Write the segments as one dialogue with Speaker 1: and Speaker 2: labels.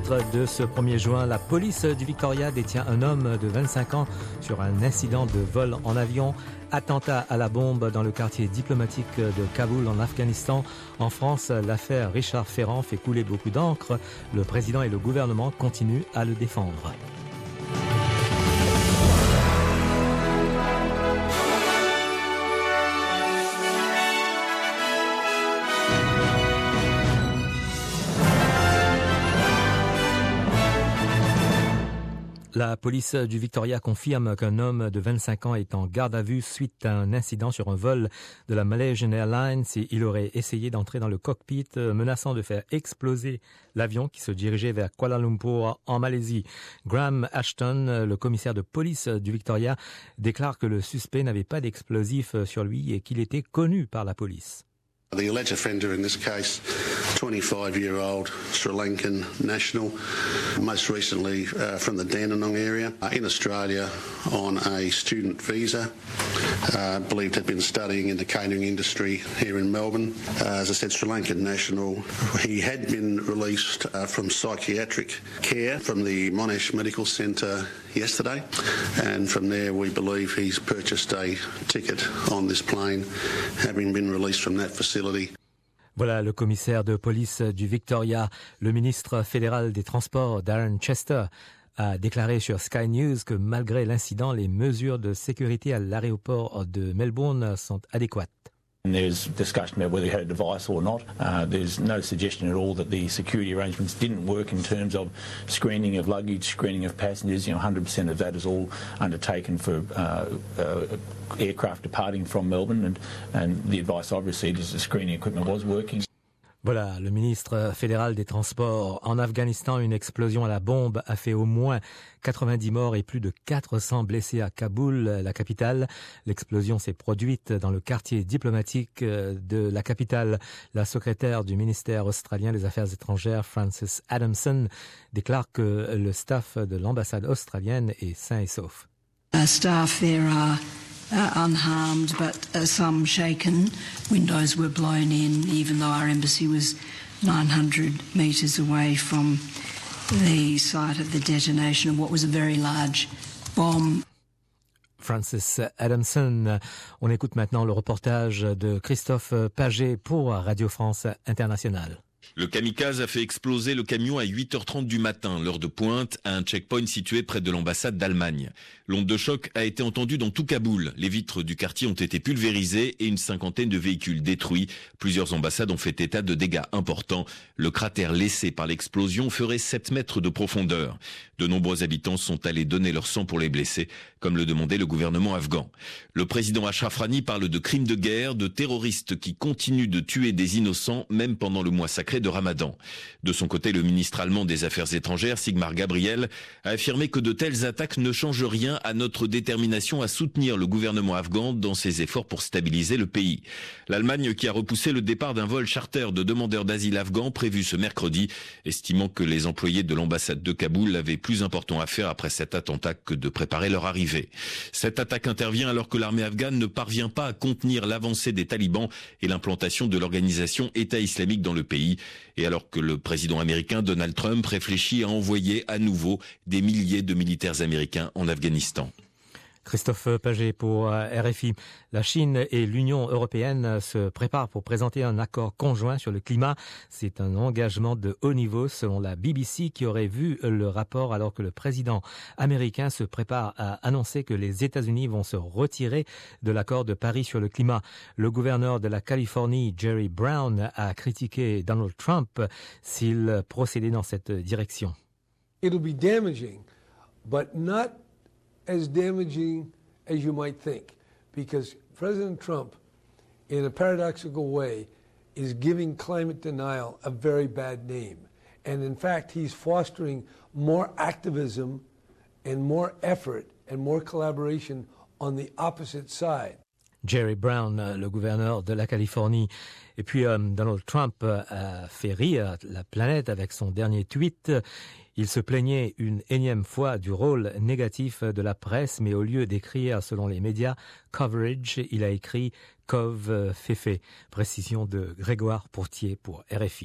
Speaker 1: titre de ce 1er juin, la police du Victoria détient un homme de 25 ans sur un incident de vol en avion. Attentat à la bombe dans le quartier diplomatique de Kaboul en Afghanistan. En France, l'affaire Richard Ferrand fait couler beaucoup d'encre. Le président et le gouvernement continuent à le défendre. La police du Victoria confirme qu'un homme de 25 ans est en garde à vue suite à un incident sur un vol de la Malaysian Airlines. Il aurait essayé d'entrer dans le cockpit, menaçant de faire exploser l'avion qui se dirigeait vers Kuala Lumpur en Malaisie. Graham Ashton, le commissaire de police du Victoria, déclare que le suspect n'avait pas d'explosif sur lui et qu'il était connu par la police.
Speaker 2: The alleged offender in this case, 25-year-old Sri Lankan national, most recently from the Dandenong area, in Australia on a student visa, believed to have been studying in the catering industry here in Melbourne. As I said, Sri Lankan national. He had been released from psychiatric care from the Monash Medical Centre yesterday, and from there we believe he's purchased a ticket on this plane, having been released from that facility.
Speaker 1: Voilà le commissaire de police du Victoria. Le ministre fédéral des Transports, Darren Chester, a déclaré sur Sky News que malgré l'incident, les mesures de sécurité à l'aéroport de Melbourne sont adéquates.
Speaker 3: And there's discussion about whether he had a device or not. There's no suggestion at all that the security arrangements didn't work in terms of screening of luggage, screening of passengers. 100% of that is all undertaken for aircraft departing from Melbourne, and the advice I've received is the screening equipment was working.
Speaker 1: Voilà, le ministre fédéral des Transports. En Afghanistan, une explosion à la bombe a fait au moins 90 morts et plus de 400 blessés à Kaboul, la capitale. L'explosion s'est produite dans le quartier diplomatique de la capitale. La secrétaire du ministère australien des Affaires étrangères, Frances Adamson, déclare que le staff de l'ambassade australienne est sain et sauf.
Speaker 4: Staff there are unharmed, but some shaken. Windows were blown in, even though our embassy was 900 metres away from the site of the detonation of what was a very large bomb.
Speaker 1: Frances Adamson. On écoute maintenant le reportage de Christophe Paget pour Radio France Internationale.
Speaker 5: Le kamikaze a fait exploser le camion à 8h30 du matin, l'heure de pointe, à un checkpoint situé près de l'ambassade d'Allemagne. L'onde de choc a été entendue dans tout Kaboul. Les vitres du quartier ont été pulvérisées et une cinquantaine de véhicules détruits. Plusieurs ambassades ont fait état de dégâts importants. Le cratère laissé par l'explosion ferait 7 mètres de profondeur. De nombreux habitants sont allés donner leur sang pour les blessés, comme le demandait le gouvernement afghan. Le président Ashraf Ghani parle de crimes de guerre, de terroristes qui continuent de tuer des innocents, même pendant le mois sacré de Ramadan. De son côté, le ministre allemand des Affaires étrangères, Sigmar Gabriel, a affirmé que de telles attaques ne changent rien à notre détermination à soutenir le gouvernement afghan dans ses efforts pour stabiliser le pays. L'Allemagne qui a repoussé le départ d'un vol charter de demandeurs d'asile afghans prévu ce mercredi, estimant que les employés de l'ambassade de Kaboul avaient plus important à faire après cet attentat que de préparer leur arrivée. Cette attaque intervient alors que l'armée afghane ne parvient pas à contenir l'avancée des talibans et l'implantation de l'organisation État islamique dans le pays, et alors que le président américain Donald Trump réfléchit à envoyer à nouveau des milliers de militaires américains en Afghanistan.
Speaker 1: Christophe Paget pour RFI. La Chine et l'Union européenne se préparent pour présenter un accord conjoint sur le climat. C'est un engagement de haut niveau selon la BBC qui aurait vu le rapport alors que le président américain se prépare à annoncer que les États-Unis vont se retirer de l'accord de Paris sur le climat. Le gouverneur de la Californie, Jerry Brown, a critiqué Donald Trump s'il procédait dans cette direction.
Speaker 6: It'll be damaging, but not as damaging as you might think, because President Trump, in a paradoxical way, is giving climate denial a very bad name. And in fact, he's fostering more activism and more effort and more collaboration on the opposite side.
Speaker 1: Jerry Brown, le gouverneur de la Californie. Et puis Donald Trump a fait rire la planète avec son dernier tweet. Il se plaignait une énième fois du rôle négatif de la presse, mais au lieu d'écrire, selon les médias, coverage, il a écrit cove féfé. Précision de Grégoire Pourtier pour RFI.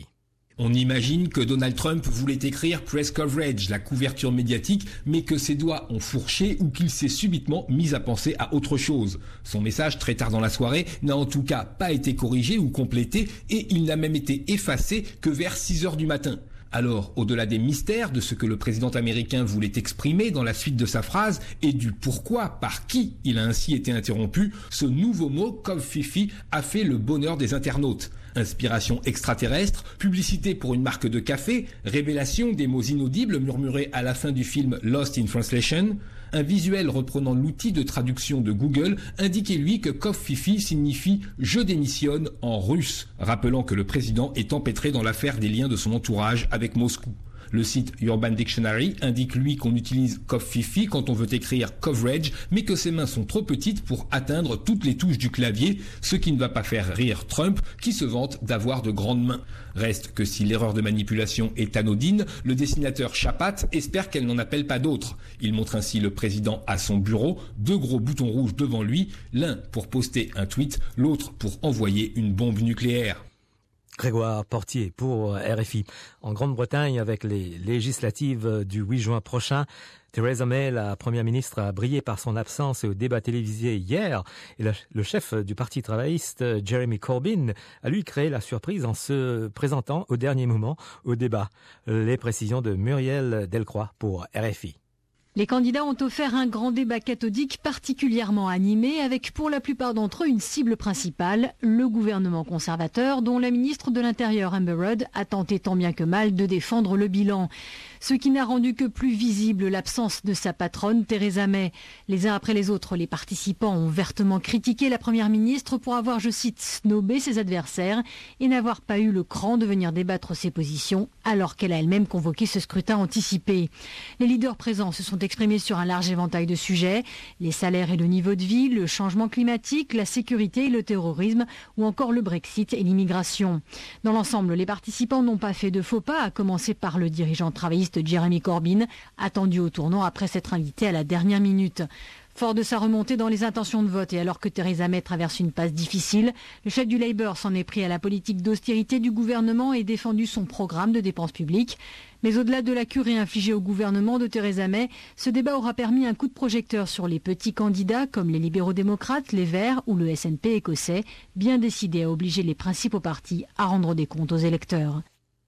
Speaker 7: On imagine que Donald Trump voulait écrire press coverage, la couverture médiatique, mais que ses doigts ont fourché ou qu'il s'est subitement mis à penser à autre chose. Son message, très tard dans la soirée, n'a en tout cas pas été corrigé ou complété et il n'a même été effacé que vers 6 heures du matin. Alors, au-delà des mystères de ce que le président américain voulait exprimer dans la suite de sa phrase et du pourquoi, par qui il a ainsi été interrompu, ce nouveau mot, Covfefe, a fait le bonheur des internautes. Inspiration extraterrestre, publicité pour une marque de café, révélation des mots inaudibles murmurés à la fin du film Lost in Translation. Un visuel reprenant l'outil de traduction de Google indiquait lui que Covfefe signifie « je démissionne » en russe, rappelant que le président est empêtré dans l'affaire des liens de son entourage avec Moscou. Le site Urban Dictionary indique lui qu'on utilise Covfefe quand on veut écrire coverage, mais que ses mains sont trop petites pour atteindre toutes les touches du clavier, ce qui ne va pas faire rire Trump, qui se vante d'avoir de grandes mains. Reste que si l'erreur de manipulation est anodine, le dessinateur Chapat espère qu'elle n'en appelle pas d'autres. Il montre ainsi le président à son bureau, 2 gros boutons rouges devant lui, l'un pour poster un tweet, l'autre pour envoyer une bombe nucléaire.
Speaker 1: Grégoire Portier pour RFI. En Grande-Bretagne, avec les législatives du 8 juin prochain, Theresa May, la première ministre, a brillé par son absence au débat télévisé hier. Et le chef du Parti travailliste, Jeremy Corbyn, a lui créé la surprise en se présentant au dernier moment au débat. Les précisions de Muriel Delcroix pour RFI.
Speaker 8: Les candidats ont offert un grand débat cathodique particulièrement animé avec pour la plupart d'entre eux une cible principale, le gouvernement conservateur dont la ministre de l'Intérieur Amber Rudd a tenté tant bien que mal de défendre le bilan. Ce qui n'a rendu que plus visible l'absence de sa patronne Theresa May. Les uns après les autres, les participants ont vertement critiqué la première ministre pour avoir, je cite, snobé ses adversaires et n'avoir pas eu le cran de venir débattre ses positions alors qu'elle a elle-même convoqué ce scrutin anticipé. Les leaders présents se sont exprimés sur un large éventail de sujets, les salaires et le niveau de vie, le changement climatique, la sécurité et le terrorisme ou encore le Brexit et l'immigration. Dans l'ensemble, les participants n'ont pas fait de faux pas, à commencer par le dirigeant travailliste Jeremy Corbyn, attendu au tournant après s'être invité à la dernière minute. Fort de sa remontée dans les intentions de vote et alors que Theresa May traverse une passe difficile, le chef du Labour s'en est pris à la politique d'austérité du gouvernement et défendu son programme de dépenses publiques. Mais au-delà de la curée infligée au gouvernement de Theresa May, ce débat aura permis un coup de projecteur sur les petits candidats comme les libéraux-démocrates, les Verts ou le SNP écossais, bien décidés à obliger les principaux partis à rendre des comptes aux électeurs.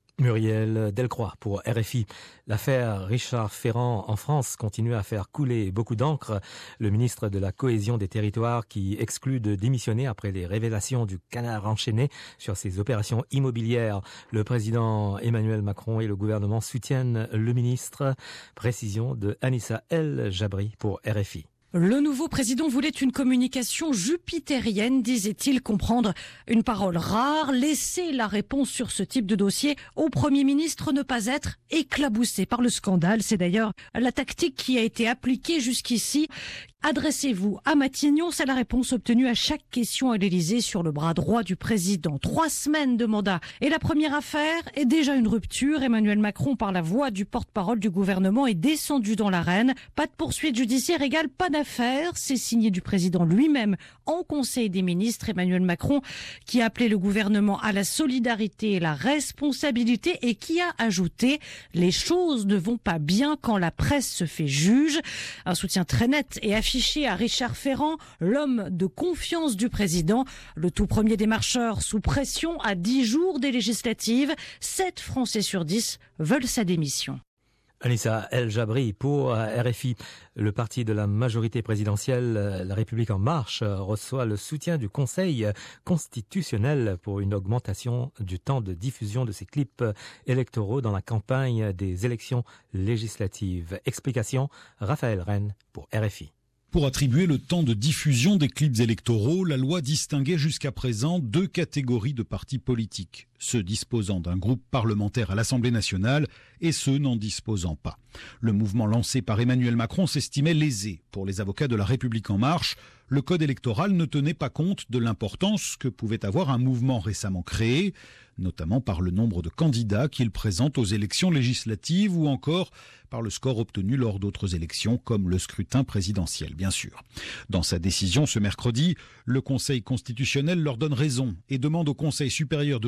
Speaker 1: Muriel Delcroix pour RFI. L'affaire Richard Ferrand en France continue à faire couler beaucoup d'encre. Le ministre de la Cohésion des Territoires qui exclut de démissionner après les révélations du canard enchaîné sur ses opérations immobilières. Le président Emmanuel Macron et le gouvernement soutiennent le ministre. Précision de Anissa El Jabri pour RFI.
Speaker 9: Le nouveau président voulait une communication jupitérienne, disait-il, comprendre une parole rare, laisser la réponse sur ce type de dossier au Premier ministre, ne pas être éclaboussé par le scandale. C'est d'ailleurs la tactique qui a été appliquée jusqu'ici. Adressez-vous à Matignon, c'est la réponse obtenue à chaque question à l'Élysée sur le bras droit du président. 3 semaines de mandat. Et la première affaire est déjà une rupture. Emmanuel Macron, par la voix du porte-parole du gouvernement, est descendu dans l'arène. Pas de poursuite judiciaire égale pas d'affaire. C'est signé du président lui-même en Conseil des ministres. Emmanuel Macron qui a appelé le gouvernement à la solidarité et la responsabilité et qui a ajouté « Les choses ne vont pas bien quand la presse se fait juge ». Un soutien très net et affiché à Richard Ferrand, l'homme de confiance du président. Le tout premier des marcheurs sous pression à 10 jours des législatives. 7 Français sur 10 veulent sa démission.
Speaker 1: Anissa El Jabri pour RFI. Le parti de la majorité présidentielle, La République en marche, reçoit le soutien du Conseil constitutionnel pour une augmentation du temps de diffusion de ses clips électoraux dans la campagne des élections législatives. Explication, Raphaël Rennes pour RFI.
Speaker 10: Pour attribuer le temps de diffusion des clips électoraux, la loi distinguait jusqu'à présent 2 catégories de partis politiques, ceux disposant d'un groupe parlementaire à l'Assemblée nationale et ceux n'en disposant pas. Le mouvement lancé par Emmanuel Macron s'estimait lésé. Pour les avocats de La République en marche, le code électoral ne tenait pas compte de l'importance que pouvait avoir un mouvement récemment créé, notamment par le nombre de candidats qu'il présente aux élections législatives ou encore par le score obtenu lors d'autres élections comme le scrutin présidentiel, bien sûr. Dans sa décision ce mercredi, le Conseil constitutionnel leur donne raison et demande au Conseil supérieur de l'audiovisuel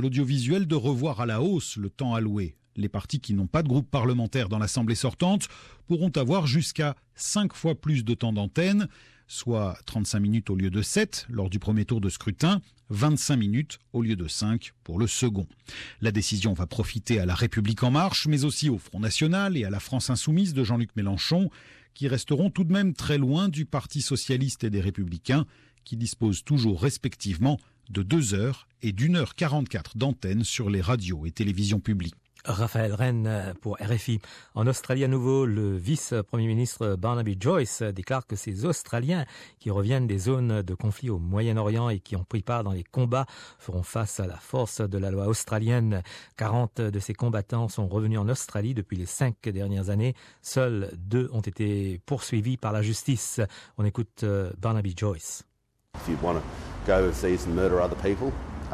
Speaker 10: visuel de revoir à la hausse le temps alloué. Les partis qui n'ont pas de groupe parlementaire dans l'Assemblée sortante pourront avoir jusqu'à 5 fois plus de temps d'antenne, soit 35 minutes au lieu de 7 lors du premier tour de scrutin, 25 minutes au lieu de 5 pour le second. La décision va profiter à La République En Marche, mais aussi au Front National et à la France Insoumise de Jean-Luc Mélenchon, qui resteront tout de même très loin du Parti Socialiste et des Républicains, qui disposent toujours respectivement de 2 heures et d'1h44 d'antenne sur les radios et télévisions publiques.
Speaker 1: Raphaël Rennes pour RFI. En Australie à nouveau, le vice-premier ministre Barnaby Joyce déclare que ces Australiens qui reviennent des zones de conflit au Moyen-Orient et qui ont pris part dans les combats feront face à la force de la loi australienne. 40 de ces combattants sont revenus en Australie depuis les 5 dernières années. Seuls 2 ont été poursuivis par la justice. On écoute Barnaby Joyce.
Speaker 11: If you want to go overseas and murder other people,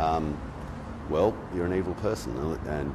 Speaker 11: well, you're an evil person, and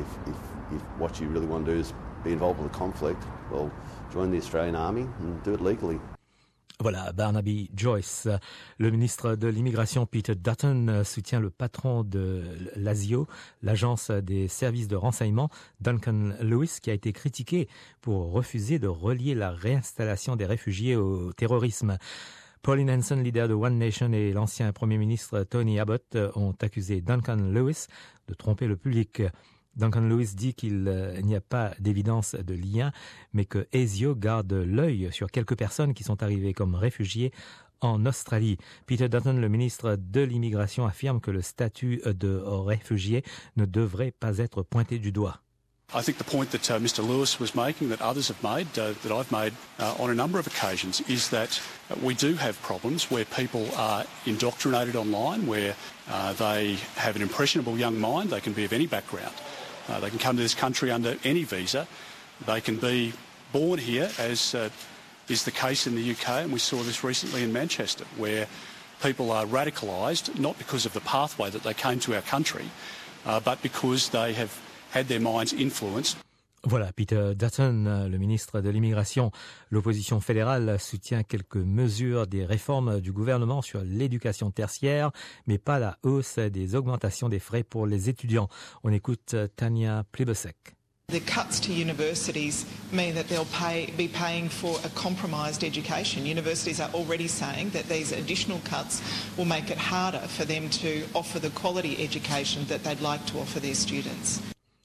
Speaker 11: if what you really want to do is be involved with a conflict, well, join the Australian Army and do it legally.
Speaker 1: Voilà, Barnaby Joyce. Le ministre de l'Immigration, Peter Dutton, soutient le patron de l'ASIO, l'agence des services de renseignement, Duncan Lewis, qui a été critiqué pour refuser de relier la réinstallation des réfugiés au terrorisme. Pauline Hanson, leader de One Nation, et l'ancien Premier ministre Tony Abbott ont accusé Duncan Lewis de tromper le public. Duncan Lewis dit qu'il n'y a pas d'évidence de lien, mais que ASIO garde l'œil sur quelques personnes qui sont arrivées comme réfugiés en Australie. Peter Dutton, le ministre de l'Immigration, affirme que le statut de réfugié ne devrait pas être pointé du doigt.
Speaker 12: I think the point that Mr Lewis was making, that others have made, that I've made on a number of occasions, is that we do have problems where people are indoctrinated online, where they have an impressionable young mind. They can be of any background. They can come to this country under any visa. They can be born here, as is the case in the UK, and we saw this recently in Manchester, where people are radicalised, not because of the pathway that they came to our country, but because they have had their minds influenced.
Speaker 1: Voilà, Peter Dutton, le ministre de l'Immigration. L'opposition fédérale soutient quelques mesures des réformes du gouvernement sur l'éducation tertiaire, mais pas la hausse des augmentations des frais pour les étudiants. On écoute Tania Plibersek.
Speaker 13: The cuts to universities mean that they'll be paying for a compromised education. Universities are already saying that these additional cuts will make it harder for them to offer the quality education that they'd like to offer their students.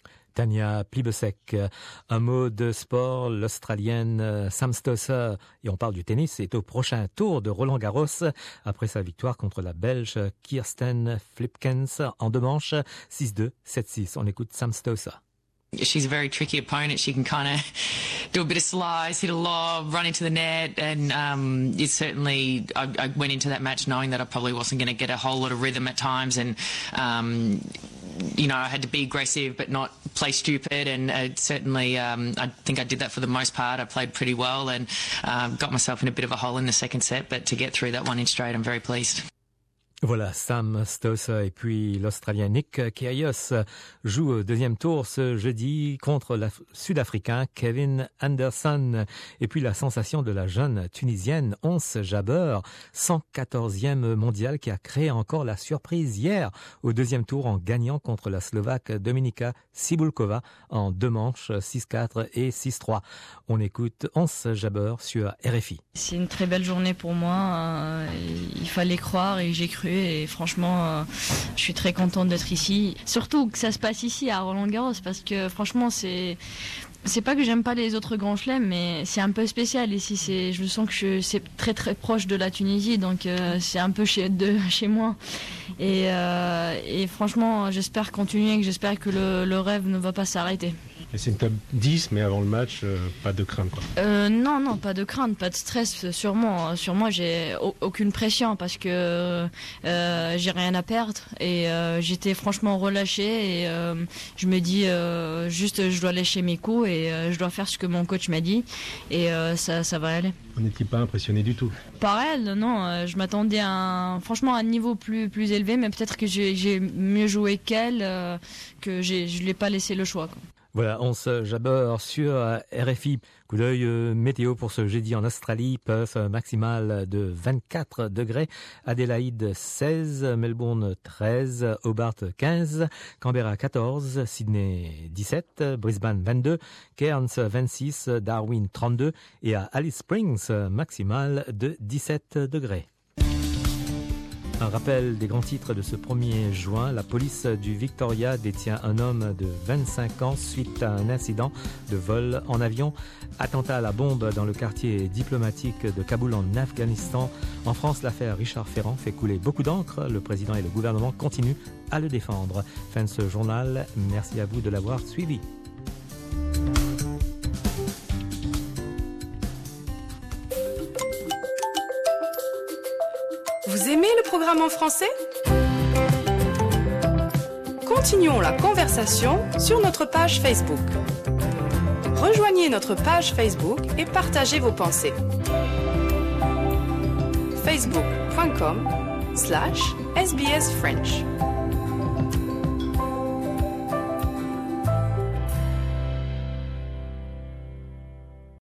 Speaker 1: Tania Plibersek. Un mot de sport, l'Australienne Sam Stosur, et on parle du tennis, est au prochain tour de Roland-Garros après sa victoire contre la Belge Kirsten Flipkens en 2 manches, 6-2, 7-6. On écoute Sam Stosur.
Speaker 14: She's a very tricky opponent. She can kind of do a bit of slice, hit a lob, run into the net, and it's certainly. I went into that match knowing that I probably wasn't going to get a whole lot of rhythm at times, and you know, I had to be aggressive but not play stupid, and certainly I think I did that for the most part. I played pretty well and got myself in a bit of a hole in the second set, but to get through that one in straight, I'm very pleased.
Speaker 1: Voilà, Sam Stosur et puis l'Australien Nick Kyrgios joue au 2e tour ce jeudi contre le Sud-Africain Kevin Anderson. Et puis la sensation de la jeune Tunisienne Ons Jabeur, 114e mondiale, qui a créé encore la surprise hier au 2e tour en gagnant contre la Slovaque Dominika Cibulková en 2 manches, 6-4 et 6-3. On écoute Ons Jabeur sur RFI.
Speaker 15: C'est une très belle journée pour moi. Il fallait croire et j'ai cru. Et franchement, je suis très contente d'être ici. Surtout que ça se passe ici à Roland-Garros, parce que franchement, c'est pas que j'aime pas les autres grands chelems, mais c'est un peu spécial ici. Je sens que c'est très très proche de la Tunisie, donc c'est un peu chez moi. Et franchement, j'espère continuer, que j'espère que le rêve ne va pas s'arrêter.
Speaker 16: Et c'est une top 10, mais avant le match, pas de crainte, quoi.
Speaker 15: Non, pas de crainte, pas de stress sur moi. Sur moi, j'ai aucune pression parce que j'ai rien à perdre et j'étais franchement relâchée et je me dis juste je dois lâcher mes coups et je dois faire ce que mon coach m'a dit et ça va aller.
Speaker 16: Vous n'étiez pas impressionné du tout?
Speaker 15: Par elle, non. Je m'attendais franchement à un niveau plus élevé, mais peut-être que j'ai mieux joué qu'elle, que je l'ai pas laissé le choix, quoi.
Speaker 1: Voilà, on se jabeur sur RFI. Coup d'œil météo pour ce jeudi en Australie. Perth maximal de 24 degrés. Adélaïde 16, Melbourne 13, Hobart 15, Canberra 14, Sydney 17, Brisbane 22, Cairns 26, Darwin 32 et à Alice Springs maximal de 17 degrés. Un rappel des grands titres de ce 1er juin. La police du Victoria détient un homme de 25 ans suite à un incident de vol en avion. Attentat à la bombe dans le quartier diplomatique de Kaboul en Afghanistan. En France, l'affaire Richard Ferrand fait couler beaucoup d'encre. Le président et le gouvernement continuent à le défendre. Fin de ce journal. Merci à vous de l'avoir suivi.
Speaker 17: Vous aimez le programme en français? Continuons la conversation sur notre page Facebook. Rejoignez notre page Facebook et partagez vos pensées. facebook.com/sbsfrench